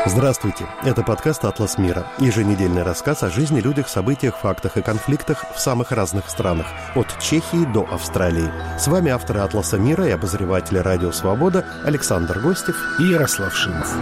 Здравствуйте, это подкаст «Атлас мира». Еженедельный рассказ о жизни, людях, событиях, фактах и конфликтах в самых разных странах, от Чехии до Австралии. С вами авторы «Атласа мира» и обозреватели «Радио Свобода» Александр Гостев и Ярослав Шимов.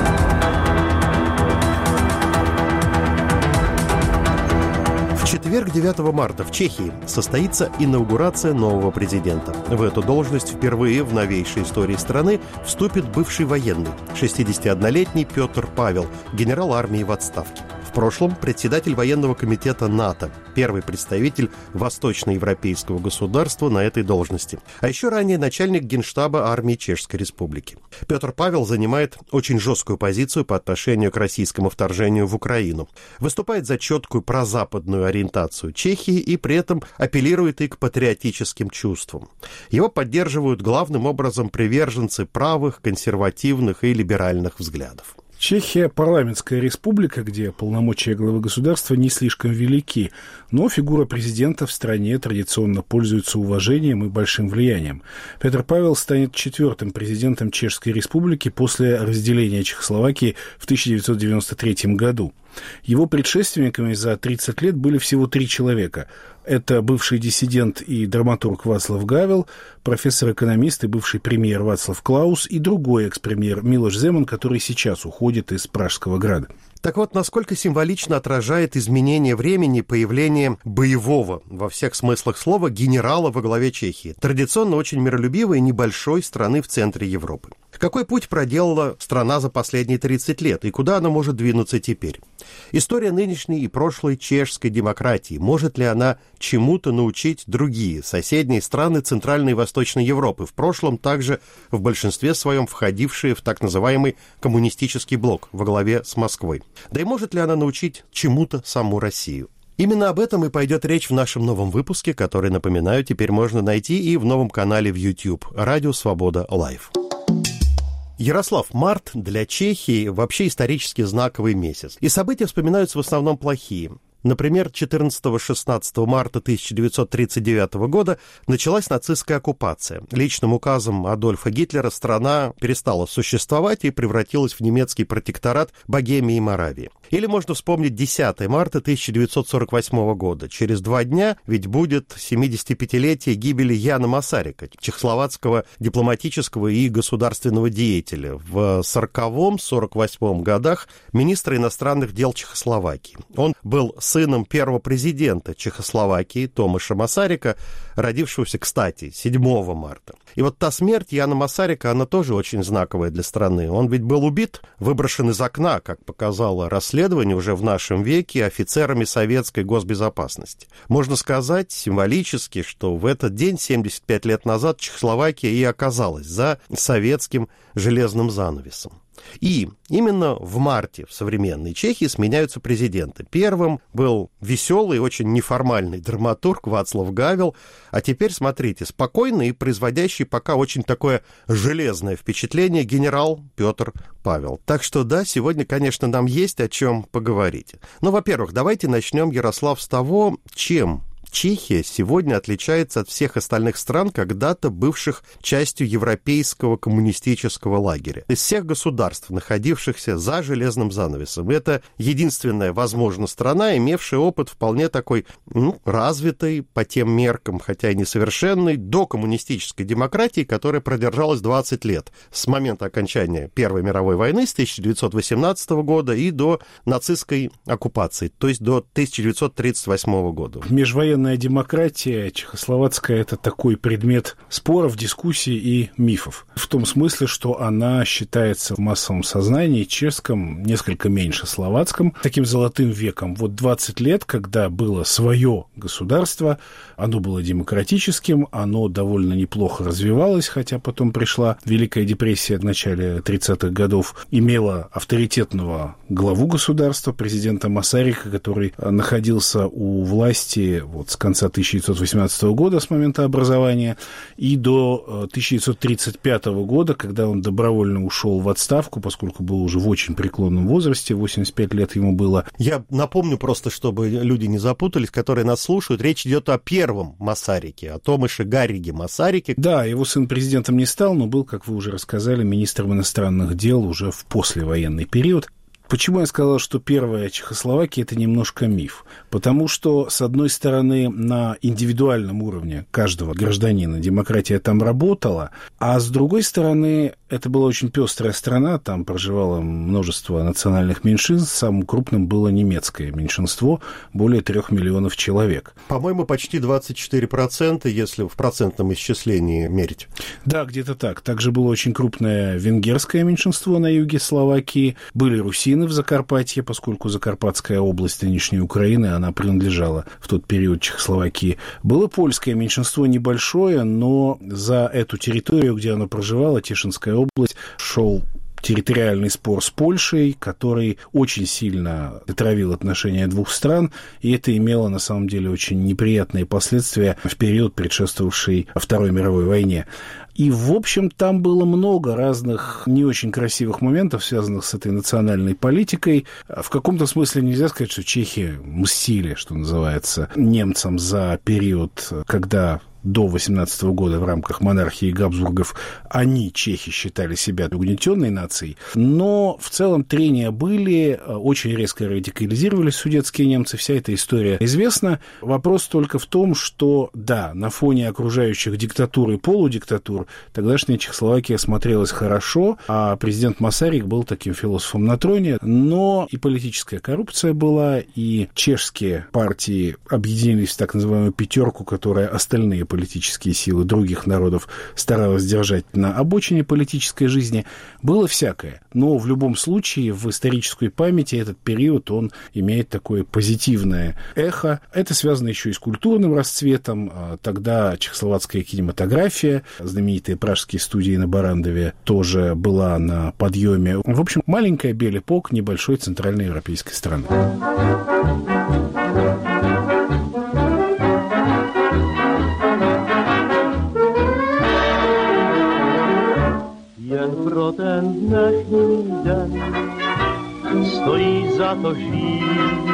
В четверг, 9 марта, в Чехии состоится инаугурация нового президента. В эту должность впервые в новейшей истории страны вступит бывший военный, 61-летний Петр Павел, генерал армии в отставке. В прошлом председатель военного комитета НАТО, первый представитель восточноевропейского государства на этой должности. А еще ранее начальник Генштаба армии Чешской Республики. Петр Павел занимает очень жесткую позицию по отношению к российскому вторжению в Украину. Выступает за четкую прозападную ориентацию Чехии и при этом апеллирует и к патриотическим чувствам. Его поддерживают главным образом приверженцы правых, консервативных и либеральных взглядов. Чехия – парламентская республика, где полномочия главы государства не слишком велики, но фигура президента в стране традиционно пользуется уважением и большим влиянием. Петр Павел станет четвертым президентом Чешской Республики после разделения Чехословакии в 1993 году. Его предшественниками за 30 лет были всего 3 человека. Это бывший диссидент и драматург Вацлав Гавел, профессор-экономист и бывший премьер Вацлав Клаус и другой экс-премьер Милош Земан, который сейчас уходит из Пражского града. Так вот, насколько символично отражает изменение времени появление боевого, во всех смыслах слова, генерала во главе Чехии, традиционно очень миролюбивой небольшой страны в центре Европы. Какой путь проделала страна за последние 30 лет и куда она может двинуться теперь? История нынешней и прошлой чешской демократии, может ли она чему-то научить другие соседние страны Центральной и Восточной Европы, в прошлом также в большинстве своем входившие в так называемый коммунистический блок во главе с Москвой? Да и может ли она научить чему-то саму Россию? Именно об этом и пойдет речь в нашем новом выпуске, который, напоминаю, теперь можно найти и в новом канале в YouTube «Радио Свобода Лайв». Ярослав, март для Чехии вообще исторически знаковый месяц. И события вспоминаются в основном плохие. Например, 14-16 марта 1939 года началась нацистская оккупация. Личным указом Адольфа Гитлера страна перестала существовать и превратилась в немецкий протекторат Богемии и Моравии. Или можно вспомнить 10 марта 1948 года. Через 2 дня ведь будет 75-летие гибели Яна Масарика, чехословацкого дипломатического и государственного деятеля. В 1940-1948 годах министра иностранных дел Чехословакии. Он был сыном первого президента Чехословакии Томаша Масарика, родившегося, кстати, 7 марта. И вот та смерть Яна Масарика, она тоже очень знаковая для страны. Он ведь был убит, выброшен из окна, как показало расследование уже в нашем веке, офицерами советской госбезопасности. Можно сказать символически, что в этот день, 75 лет назад, Чехословакия и оказалась за советским железным занавесом. И именно в марте в современной Чехии сменяются президенты. Первым был веселый, очень неформальный драматург Вацлав Гавел, а теперь, смотрите, спокойный и производящий пока очень такое железное впечатление генерал Петр Павел. Так что да, сегодня, конечно, нам есть о чем поговорить. Но, во-первых, давайте начнем, Ярослав, с того, чем Чехия сегодня отличается от всех остальных стран, когда-то бывших частью европейского коммунистического лагеря. Из всех государств, находившихся за железным занавесом, это единственная, возможно, страна, имевшая опыт вполне такой, развитой по тем меркам, хотя и несовершенной, докоммунистической демократии, которая продержалась 20 лет, с момента окончания Первой мировой войны, с 1918 года и до нацистской оккупации, то есть до 1938 года. Межвоенная демократия чехословацкая – это такой предмет споров, дискуссий и мифов. В том смысле, что она считается в массовом сознании чешском несколько меньше словацком, таким золотым веком. Вот 20 лет, когда было свое государство, оно было демократическим, оно довольно неплохо развивалось, хотя потом пришла Великая депрессия в начале 30-х годов, имело авторитетного главу государства, президента Масарика, который находился у власти с конца 1918 года, с момента образования, и до 1935 года, когда он добровольно ушел в отставку, поскольку был уже в очень преклонном возрасте, 85 лет ему было. Я напомню просто, чтобы люди не запутались, которые нас слушают, речь идет о первом Масарике, о Томаше Гарриге Масарике. Да, его сын президентом не стал, но был, как вы уже рассказали, министром иностранных дел уже в послевоенный период. Почему я сказал, что первая Чехословакия – это немножко миф? Потому что, с одной стороны, на индивидуальном уровне каждого гражданина демократия там работала, а с другой стороны, это была очень пестрая страна, там проживало множество национальных меньшинств, самым крупным было немецкое меньшинство, более 3 миллионов человек. По-моему, почти 24%, если в процентном исчислении мерить. Да, где-то так. Также было очень крупное венгерское меньшинство на юге Словакии, были русины в Закарпатье, поскольку Закарпатская область нынешней Украины, она принадлежала в тот период Чехословакии. Было польское меньшинство небольшое, но за эту территорию, где оно проживало, Тишинская область, шел территориальный спор с Польшей, который очень сильно отравил отношения двух стран, и это имело, на самом деле, очень неприятные последствия в период, предшествовавший Второй мировой войне. И, в общем, там было много разных не очень красивых моментов, связанных с этой национальной политикой. В каком-то смысле нельзя сказать, что чехи мстили, что называется, немцам за период, когда до 1818 года в рамках монархии Габсбургов они, чехи, считали себя угнетенной нацией. Но в целом трения были, очень резко радикализировались судетские немцы, вся эта история известна. Вопрос только в том, что, да, на фоне окружающих диктатур и полудиктатур тогдашняя Чехословакия смотрелась хорошо, а президент Масарик был таким философом на троне, но и политическая коррупция была, и чешские партии объединились в так называемую пятерку, которая остальные политические силы других народов старалась держать на обочине политической жизни. Было всякое. Но в любом случае в исторической памяти этот период, он имеет такое позитивное эхо. Это связано еще и с культурным расцветом. Тогда чехословацкая кинематография, знаменитые пражские студии на Барандове, тоже была на подъеме. В общем, маленькая Белепок небольшой центральноевропейской страны. Pro ten dnešní den stojí za to žít.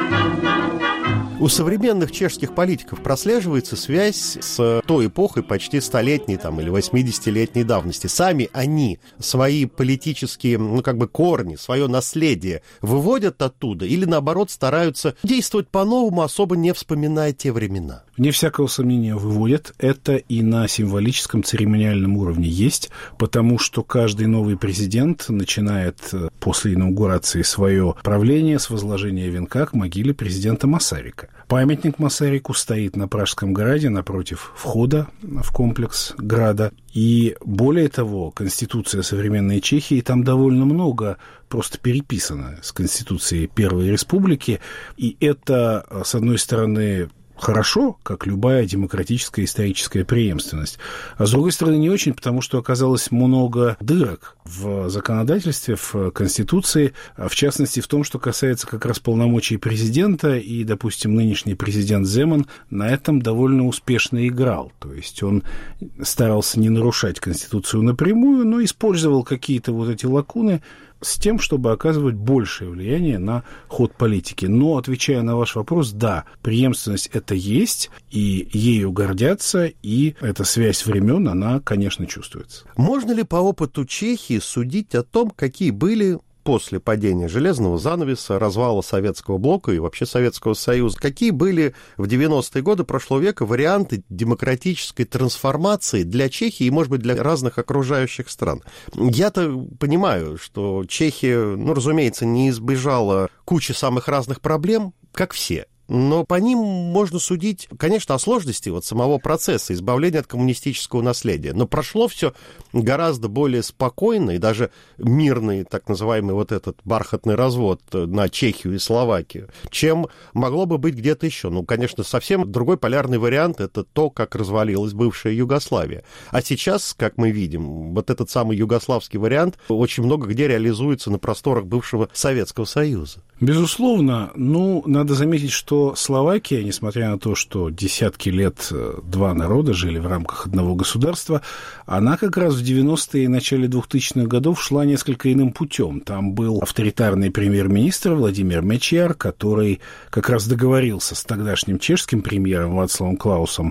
У современных чешских политиков прослеживается связь с той эпохой почти столетней там, или 80-летней давности. Сами они свои политические корни, свое наследие выводят оттуда или, наоборот, стараются действовать по-новому, особо не вспоминая те времена? Вне всякого сомнения выводят. Это и на символическом церемониальном уровне есть, потому что каждый новый президент начинает после инаугурации свое правление с возложения венка к могиле президента Масарика. Памятник Масарику стоит на Пражском граде напротив входа в комплекс града. И более того, Конституция современной Чехии, там довольно много просто переписано с Конституцией Первой Республики. И это, с одной стороны, хорошо, как любая демократическая историческая преемственность. А с другой стороны, не очень, потому что оказалось много дырок в законодательстве, в Конституции, в частности, в том, что касается как раз полномочий президента, и, допустим, нынешний президент Земан на этом довольно успешно играл. То есть он старался не нарушать Конституцию напрямую, но использовал какие-то вот эти лакуны с тем, чтобы оказывать большее влияние на ход политики. Но, отвечая на ваш вопрос, да, преемственность это есть, и ею гордятся, и эта связь времен, она, конечно, чувствуется. Можно ли по опыту Чехии судить о том, какие были после падения железного занавеса, развала Советского блока и вообще Советского Союза, какие были в 90-е годы прошлого века варианты демократической трансформации для Чехии и, может быть, для разных окружающих стран? Я-то понимаю, что Чехия, разумеется, не избежала кучи самых разных проблем, как все. Но по ним можно судить, конечно, о сложности самого процесса избавления от коммунистического наследия. Но прошло все гораздо более спокойно, и даже мирный, так называемый этот бархатный развод на Чехию и Словакию, чем могло бы быть где-то еще. Конечно, совсем другой полярный вариант – это то, как развалилась бывшая Югославия. А сейчас, как мы видим, этот самый югославский вариант очень много где реализуется на просторах бывшего Советского Союза. Безусловно. Надо заметить, что Словакия, несмотря на то, что десятки лет два народа жили в рамках одного государства, она как раз в 90-е и начале 2000-х годов шла несколько иным путем. Там был авторитарный премьер-министр Владимир Мечияр, который как раз договорился с тогдашним чешским премьером Вацлавом Клаусом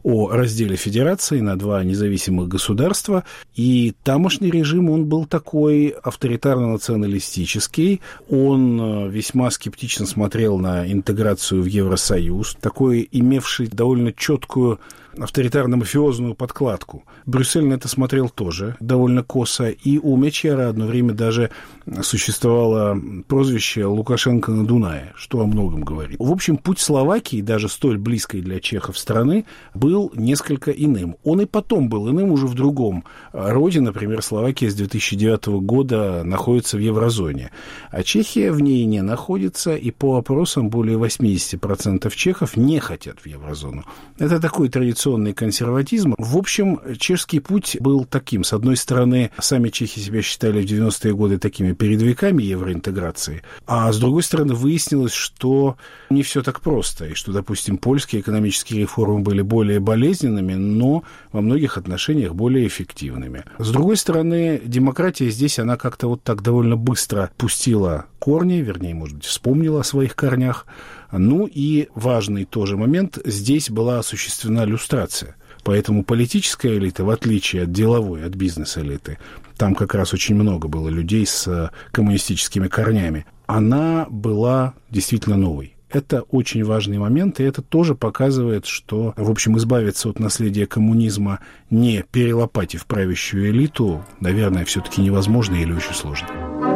о разделе федерации на два независимых государства, и тамошний режим, он был такой авторитарно-националистический, он весьма скептично смотрел на интеграцию в Евросоюз, такой имевший довольно четкую авторитарно-мафиозную подкладку. Брюссель на это смотрел тоже довольно косо, и у Мечера одно время даже существовало прозвище «Лукашенко на Дунае», что о многом говорит. В общем, путь Словакии, даже столь близкой для чехов страны, был несколько иным. Он и потом был иным уже в другом роде. Например, Словакия с 2009 года находится в еврозоне, а Чехия в ней не находится, и по опросам более 80% чехов не хотят в еврозону. Это такой традиционный консерватизм. В общем, чешский путь был таким. С одной стороны, сами чехи себя считали в 90-е годы такими передовиками евроинтеграции, а с другой стороны, выяснилось, что не все так просто, и что, допустим, польские экономические реформы были более болезненными, но во многих отношениях более эффективными. С другой стороны, демократия здесь, она как-то вот так довольно быстро пустила корни, вернее, может быть, вспомнила о своих корнях. Ну и важный тоже момент, здесь была осуществлена люстрация. Поэтому политическая элита, в отличие от деловой, от бизнес-элиты, там как раз очень много было людей с коммунистическими корнями, она была действительно новой. Это очень важный момент, и это тоже показывает, что, в общем, избавиться от наследия коммунизма, не перелопатив правящую элиту, наверное, все-таки невозможно или очень сложно.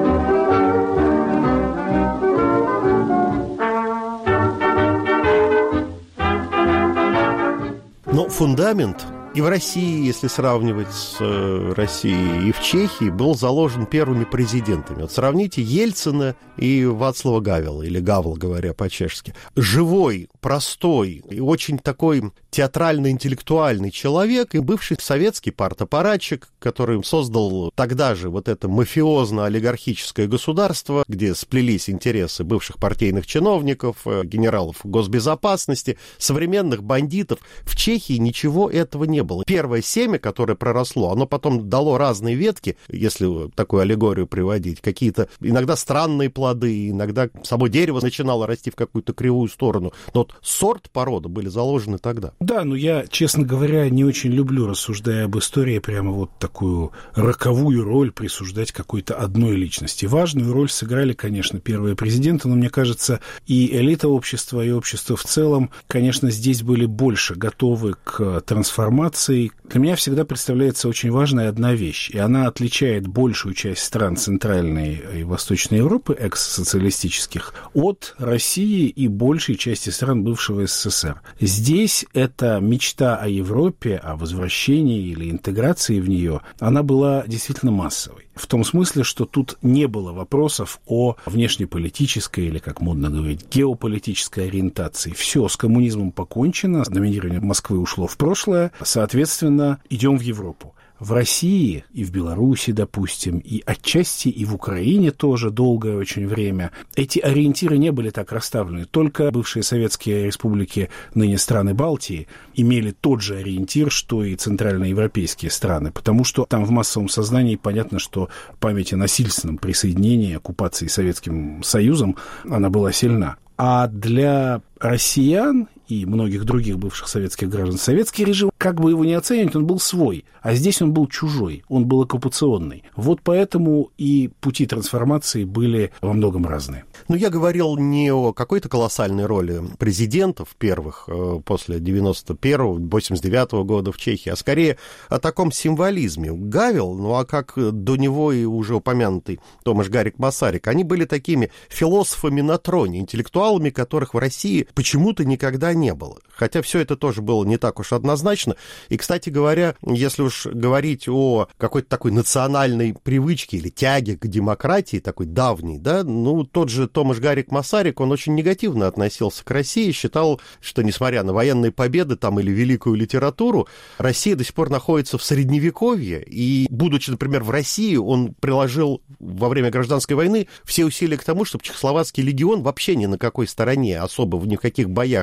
Но фундамент и в России, если сравнивать с Россией, и в Чехии, был заложен первыми президентами. Вот сравните Ельцина и Вацлава Гавела, или Гавла, говоря по-чешски. Живой, простой и очень такой театрально-интеллектуальный человек, и бывший советский партаппаратчик, который создал тогда же вот это мафиозно-олигархическое государство, где сплелись интересы бывших партийных чиновников, генералов госбезопасности, современных бандитов. В Чехии ничего этого не было. Первое семя, которое проросло, оно потом дало разные ветки, если такую аллегорию приводить, какие-то иногда странные плоды, иногда само дерево начинало расти в какую-то кривую сторону. Но вот сорт, порода были заложены тогда. Да, но я, честно говоря, не очень люблю, рассуждая об истории, прямо вот такую роковую роль присуждать какой-то одной личности. Важную роль сыграли, конечно, первые президенты, но мне кажется, и элита общества, и общество в целом, конечно, здесь были больше готовы к трансформации. Для меня всегда представляется очень важной одна вещь, и она отличает большую часть стран Центральной и Восточной Европы, экс-социалистических, от России и большей части стран бывшего СССР. Здесь эта мечта о Европе, о возвращении или интеграции в нее, она была действительно массовой. В том смысле, что тут не было вопросов о внешнеполитической или, как модно говорить, геополитической ориентации. Все, с коммунизмом покончено, доминирование Москвы ушло в прошлое, соответственно, идем в Европу. В России и в Беларуси, допустим, и отчасти и в Украине тоже долгое очень время эти ориентиры не были так расставлены. Только бывшие советские республики, ныне страны Балтии, имели тот же ориентир, что и центральноевропейские страны, потому что там в массовом сознании понятно, что память о насильственном присоединении, оккупации Советским Союзом, она была сильна. А для россиян и многих других бывших советских граждан советский режим, как бы его ни оценивать, он был свой, а здесь он был чужой, он был оккупационный. Вот поэтому и пути трансформации были во многом разные. Но я говорил не о какой-то колоссальной роли президентов первых после 91-го, 89-го года в Чехии, а скорее о таком символизме. Гавел, ну а как до него и уже упомянутый Томаш Гарик Масарик, они были такими философами на троне, интеллектуалами, которых в России почему-то никогда не было. Хотя все это тоже было не так уж однозначно. И, кстати говоря, если уж говорить о какой-то такой национальной привычке или тяге к демократии, такой давней, да, ну, тот же Томаш Гарик Масарик, он очень негативно относился к России, считал, что, несмотря на военные победы там или великую литературу, Россия до сих пор находится в Средневековье, и, будучи, например, в России, он приложил во время гражданской войны все усилия к тому, чтобы Чехословацкий легион вообще ни на какой стороне особо в никаких боях не участвовал,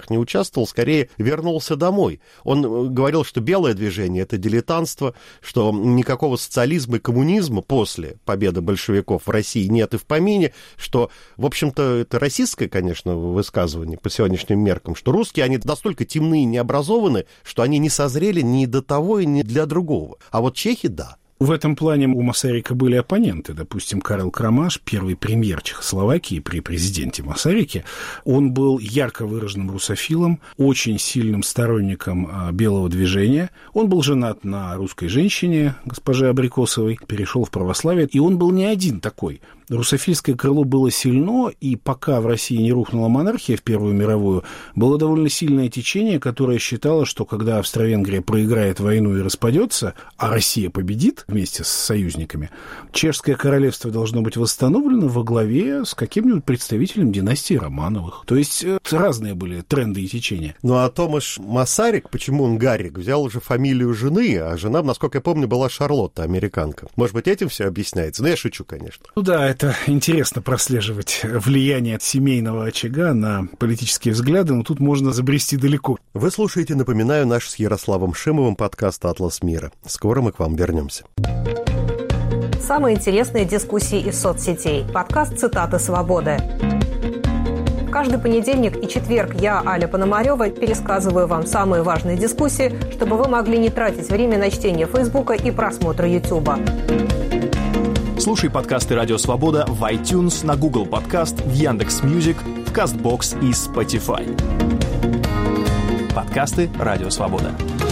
участвовал, скорее вернулся домой. Он говорил, что белое движение – это дилетантство, что никакого социализма и коммунизма после победы большевиков в России нет и в помине, что, в общем-то, это расистское, конечно, высказывание по сегодняшним меркам, что русские, они настолько темны и необразованы, что они не созрели ни до того и ни для другого. А вот чехи – да. В этом плане у Масарика были оппоненты. Допустим, Карл Крамаш, первый премьер Чехословакии при президенте Масарике, он был ярко выраженным русофилом, очень сильным сторонником белого движения. Он был женат на русской женщине, госпоже Абрикосовой, перешел в православие, и он был не один такой. Русофильское крыло было сильно, и пока в России не рухнула монархия в Первую мировую, было довольно сильное течение, которое считало, что когда Австро-Венгрия проиграет войну и распадется, а Россия победит вместе с союзниками, Чешское королевство должно быть восстановлено во главе с каким-нибудь представителем династии Романовых. То есть разные были тренды и течения. Ну а Томаш Масарик, почему он Гаррик, взял уже фамилию жены, а жена, насколько я помню, была Шарлотта, американка. Может быть, этим все объясняется? Ну, я шучу, конечно. Ну да, это интересно прослеживать влияние от семейного очага на политические взгляды, но тут можно забрести далеко. Вы слушаете, напоминаю, наш с Ярославом Шимовым подкаст «Атлас мира». Скоро мы к вам вернемся. Самые интересные дискуссии из соцсетей. Подкаст «Цитаты свободы». Каждый понедельник и четверг я, Аля Пономарёва, пересказываю вам самые важные дискуссии, чтобы вы могли не тратить время на чтение Фейсбука и просмотр Ютуба. Слушай подкасты «Радио Свобода» в iTunes, на Google Подкаст, в Яндекс.Мьюзик, в Castbox и Spotify. Подкасты «Радио Свобода».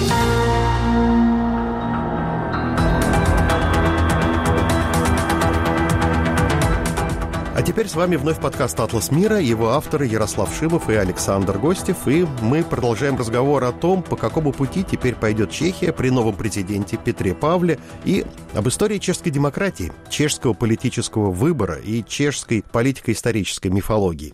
А теперь с вами вновь подкаст «Атлас мира», его авторы Ярослав Шимов и Александр Гостев, и мы продолжаем разговор о том, по какому пути теперь пойдет Чехия при новом президенте Петре Павле, и об истории чешской демократии, чешского политического выбора и чешской политико-исторической мифологии.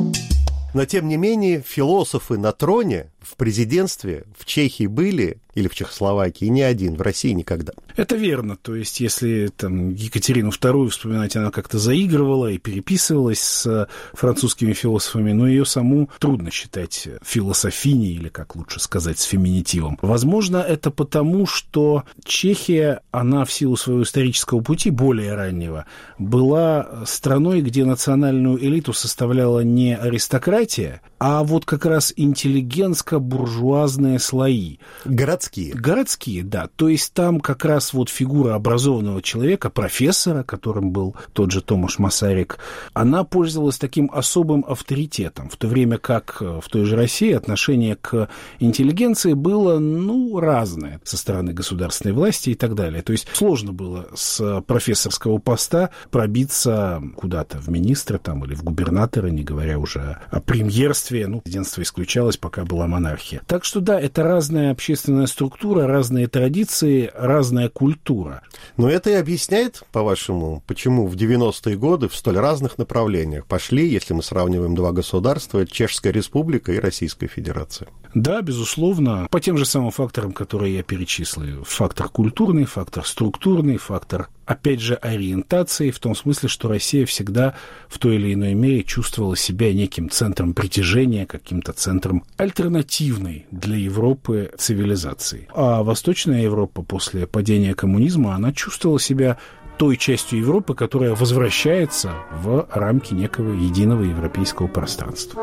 Но, тем не менее, философы на троне в президентстве в Чехии были, или в Чехословакии, не один, в России никогда. Это верно. То есть, если там Екатерину II вспоминать, она как-то заигрывала и переписывалась с французскими философами, но ее саму трудно считать философиней, или, как лучше сказать, с феминитивом. Возможно, это потому, что Чехия, она в силу своего исторического пути, более раннего, была страной, где национальную элиту составляла не аристократия, а вот как раз интеллигентско-буржуазные слои. Городские. Городские, да. То есть там как раз вот фигура образованного человека, профессора, которым был тот же Томаш Масарик, она пользовалась таким особым авторитетом, в то время как в той же России отношение к интеллигенции было, разное со стороны государственной власти и так далее. То есть сложно было с профессорского поста пробиться куда-то в министры там, или в губернаторы, не говоря уже о премьерстве. Президентство исключалось, пока была монархия. Так что да, это разная общественная структура, разные традиции, разная культура. Но это и объясняет, по-вашему, почему в 90-е годы в столь разных направлениях пошли, если мы сравниваем два государства, Чешская Республика и Российская Федерация. Да, безусловно, по тем же самым факторам, которые я перечислил. Фактор культурный, фактор структурный, фактор, опять же, ориентации, в том смысле, что Россия всегда в той или иной мере чувствовала себя неким центром притяжения, каким-то центром альтернативной для Европы цивилизации. А Восточная Европа после падения коммунизма, она чувствовала себя той частью Европы, которая возвращается в рамки некого единого европейского пространства.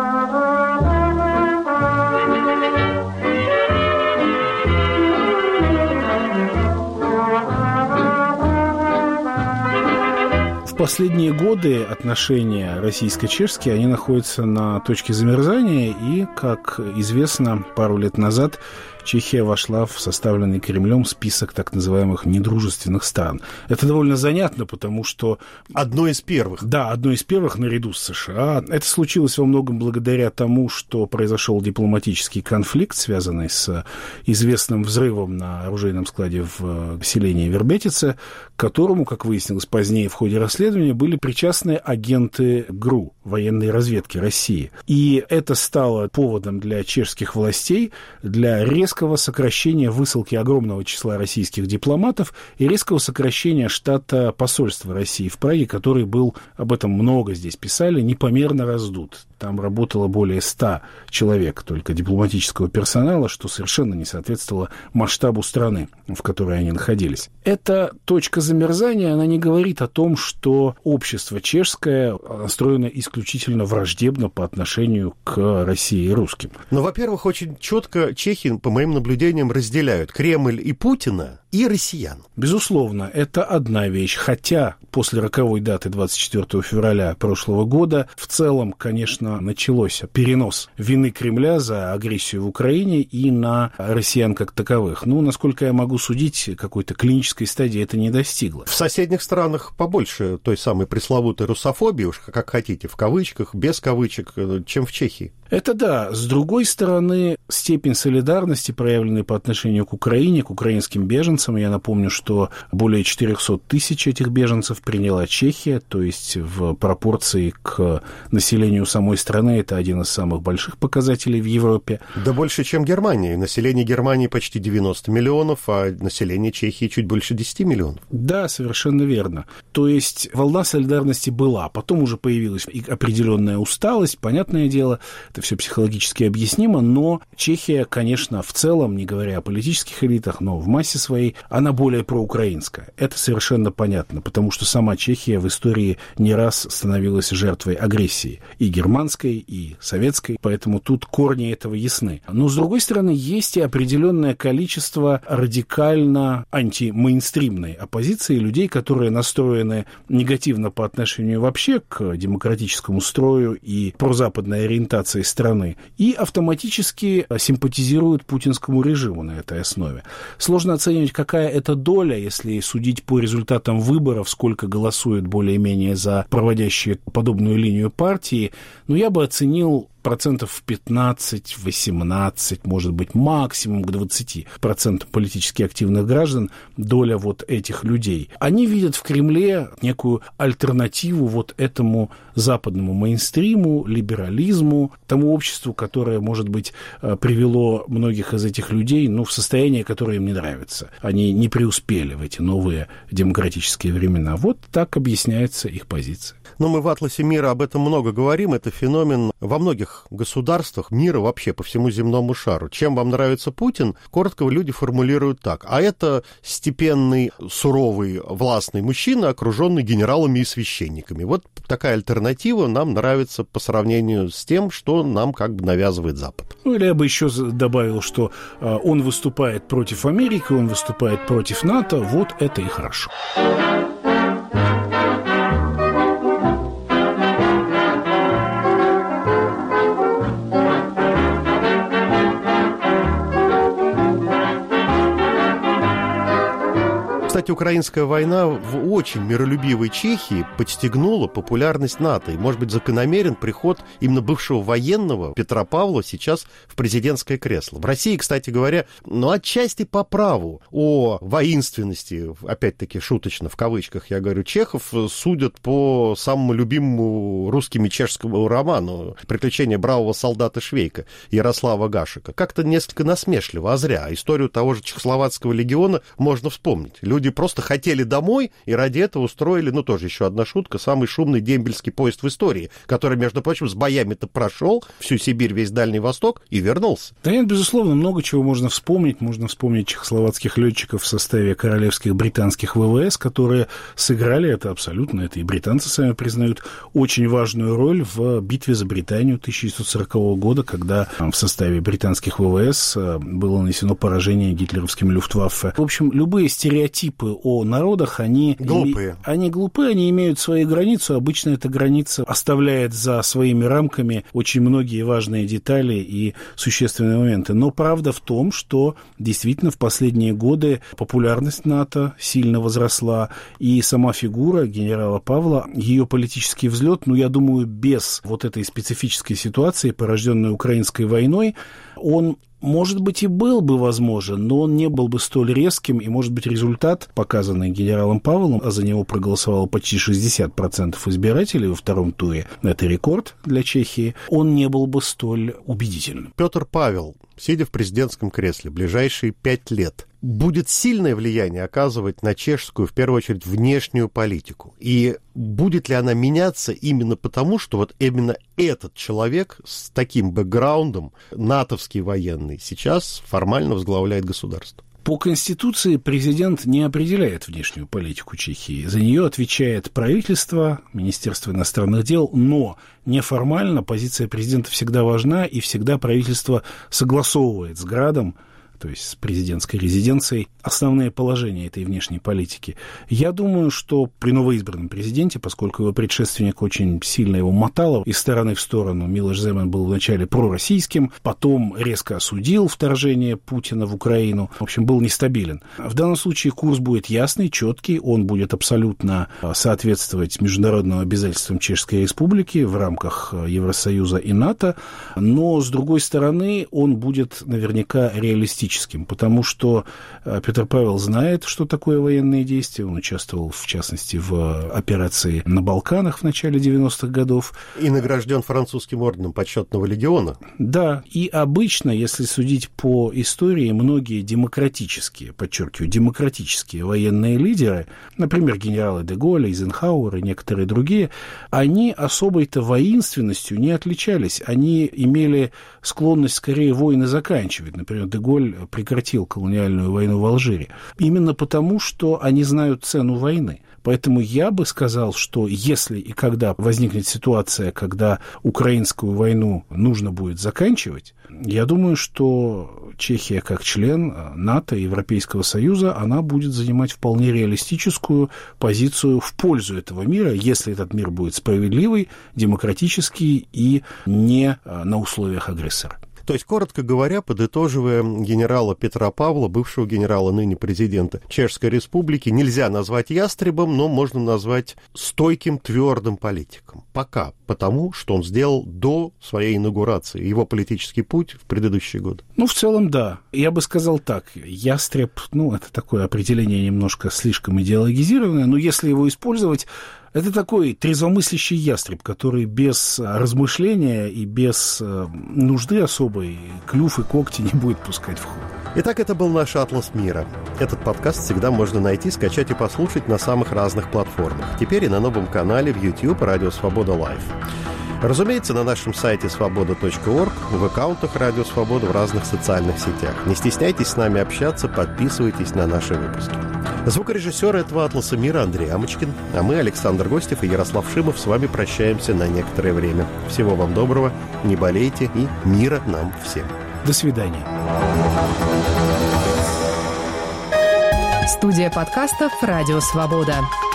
В последние годы отношения российско-чешские, они находятся на точке замерзания, и, как известно, пару лет назад Чехия вошла в составленный Кремлем список так называемых недружественных стран. Это довольно занятно, потому что... Одно из первых. Да, одно из первых наряду с США. Это случилось во многом благодаря тому, что произошел дипломатический конфликт, связанный с известным взрывом на оружейном складе в селении Вербетице, к которому, как выяснилось позднее в ходе расследования, были причастны агенты ГРУ, военной разведки России. И это стало поводом для чешских властей для резкого сокращения высылки огромного числа российских дипломатов и резкого сокращения штата посольства России в Праге, который был, об этом много здесь писали, непомерно раздут. Там работало более 100 человек только дипломатического персонала, что совершенно не соответствовало масштабу страны, в которой они находились. Эта точка замерзания, она не говорит о том, что общество чешское настроено исключительно враждебно по отношению к России и русским. Но, во-первых, очень четко чехи, по моим наблюдениям, разделяют Кремль и Путина, и россиян. Безусловно, это одна вещь. Хотя после роковой даты 24 февраля прошлого года в целом, конечно, начался перенос вины Кремля за агрессию в Украине и на россиян как таковых. Ну, насколько я могу судить, какой-то клинической стадии это не достигло. В соседних странах побольше той самой пресловутой русофобии, уж как хотите, в кавычках, без кавычек, чем в Чехии. Это да. С другой стороны, степень солидарности, проявленной по отношению к Украине, к украинским беженцам, я напомню, что более 400 тысяч этих беженцев приняла Чехия, то есть в пропорции к населению самой страны это один из самых больших показателей в Европе. Да больше, чем Германия. Население Германии почти 90 миллионов, а население Чехии чуть больше 10 миллионов. Да, совершенно верно. То есть волна солидарности была, потом уже появилась и определенная усталость, понятное дело, это все психологически объяснимо, но Чехия, конечно, в целом, не говоря о политических элитах, но в массе своей, она более проукраинская. Это совершенно понятно, потому что сама Чехия в истории не раз становилась жертвой агрессии и германской, и советской, поэтому тут корни этого ясны. Но, с другой стороны, есть и определенное количество радикально антимейнстримной оппозиции, людей, которые настроены негативно по отношению вообще к демократическому строю и прозападной ориентации страны, и автоматически симпатизируют путинскому режиму на этой основе. Сложно оценивать, какая это доля, если судить по результатам выборов, сколько голосует более-менее за проводящие подобную линию партии, но я бы оценил 15-18%, может быть, максимум к 20% политически активных граждан, доля вот этих людей. Они видят в Кремле некую альтернативу вот этому западному мейнстриму, либерализму, тому обществу, которое, может быть, привело многих из этих людей, в состояние, которое им не нравится. Они не преуспели в эти новые демократические времена. Вот так объясняется их позиция. Но мы в «Атласе мира» об этом много говорим. Это феномен во многих государствах мира вообще по всему земному шару. Чем вам нравится Путин? Коротко люди формулируют так. А это степенный, суровый, властный мужчина, окруженный генералами и священниками. Вот такая альтернатива нам нравится по сравнению с тем, что нам как бы навязывает Запад. Или я бы еще добавил, что он выступает против Америки, он выступает против НАТО. Вот это и хорошо. Кстати, украинская война в очень миролюбивой Чехии подстегнула популярность НАТО. И, может быть, закономерен приход именно бывшего военного Петра Павла сейчас в президентское кресло. В России, кстати говоря, отчасти по праву о воинственности, опять-таки шуточно в кавычках я говорю, чехов судят по самому любимому русскими чешскому роману «Приключения бравого солдата Швейка» Ярослава Гашека. Как-то несколько насмешливо, а зря. Историю того же Чехословацкого легиона можно вспомнить. Люди просто хотели домой, и ради этого устроили, тоже еще одна шутка, самый шумный дембельский поезд в истории, который, между прочим, с боями-то прошел всю Сибирь, весь Дальний Восток и вернулся. Да нет, безусловно, много чего можно вспомнить. Можно вспомнить чехословацких летчиков в составе королевских британских ВВС, которые сыграли, это абсолютно, это и британцы сами признают, очень важную роль в битве за Британию 1940 года, когда в составе британских ВВС было нанесено поражение гитлеровским Люфтваффе. В общем, любые стереотипы о народах, они глупые, они имеют свою границу. Обычно эта граница оставляет за своими рамками очень многие важные детали и существенные моменты. Но правда в том, что действительно в последние годы популярность НАТО сильно возросла, и сама фигура генерала Павла, ее политический взлет, я думаю, без вот этой специфической ситуации, порожденной украинской войной, он, может быть, и был бы возможен, но он не был бы столь резким, и, может быть, результат, показанный генералом Павлом, а за него проголосовало почти 60% избирателей во втором туре, это рекорд для Чехии, он не был бы столь убедительным. Петр Павел, сидя в президентском кресле ближайшие 5 лет, будет сильное влияние оказывать на чешскую, в первую очередь, внешнюю политику? И будет ли она меняться именно потому, что вот именно этот человек с таким бэкграундом, натовский военный, сейчас формально возглавляет государство? По Конституции президент не определяет внешнюю политику Чехии. За нее отвечает правительство, Министерство иностранных дел, но неформально позиция президента всегда важна, и всегда правительство согласовывает с Градом, то есть с президентской резиденцией, основные положения этой внешней политики. Я думаю, что при новоизбранном президенте, поскольку его предшественник очень сильно его мотало из стороны в сторону, Милош Земан был вначале пророссийским, потом резко осудил вторжение Путина в Украину, в общем, был нестабилен. В данном случае курс будет ясный, четкий, он будет абсолютно соответствовать международным обязательствам Чешской Республики в рамках Евросоюза и НАТО, но, с другой стороны, он будет наверняка реалистичным, потому что Петр Павел знает, что такое военные действия. Он участвовал, в частности, в операции на Балканах в начале 90-х годов. И награжден французским орденом почетного легиона. Да, и обычно, если судить по истории, многие демократические, подчеркиваю, демократические военные лидеры, например, генералы де Голль, Эйзенхауэр и некоторые другие, они особой-то воинственностью не отличались. Они имели склонность скорее войны заканчивать. Например, де Голль прекратил колониальную войну в Алжире. Именно потому, что они знают цену войны. Поэтому я бы сказал, что если и когда возникнет ситуация, когда украинскую войну нужно будет заканчивать, я думаю, что Чехия как член НАТО и Европейского Союза, она будет занимать вполне реалистическую позицию в пользу этого мира, если этот мир будет справедливый, демократический и не на условиях агрессора. То есть, коротко говоря, подытоживая, генерала Петра Павла, бывшего генерала, ныне президента Чешской Республики, нельзя назвать ястребом, но можно назвать стойким, твердым политиком. Пока. Потому, что он сделал до своей инаугурации, его политический путь в предыдущие годы. Ну, в целом, да. Я бы сказал так. Ястреб, это такое определение немножко слишком идеологизированное, но если его использовать, это такой трезвомыслящий ястреб, который без размышления и без нужды особой клюв и когти не будет пускать в ход. Итак, это был наш «Атлас мира». Этот подкаст всегда можно найти, скачать и послушать на самых разных платформах. Теперь и на новом канале в YouTube «Радио Свобода Лайв». Разумеется, на нашем сайте svoboda.org, в аккаунтах «Радио Свобода» в разных социальных сетях. Не стесняйтесь с нами общаться, подписывайтесь на наши выпуски. Звукорежиссер этого «Атласа мира» Андрей Амочкин, а мы, Александр Гостев и Ярослав Шимов, с вами прощаемся на некоторое время. Всего вам доброго, не болейте и мира нам всем. До свидания. Студия подкастов «Радио Свобода».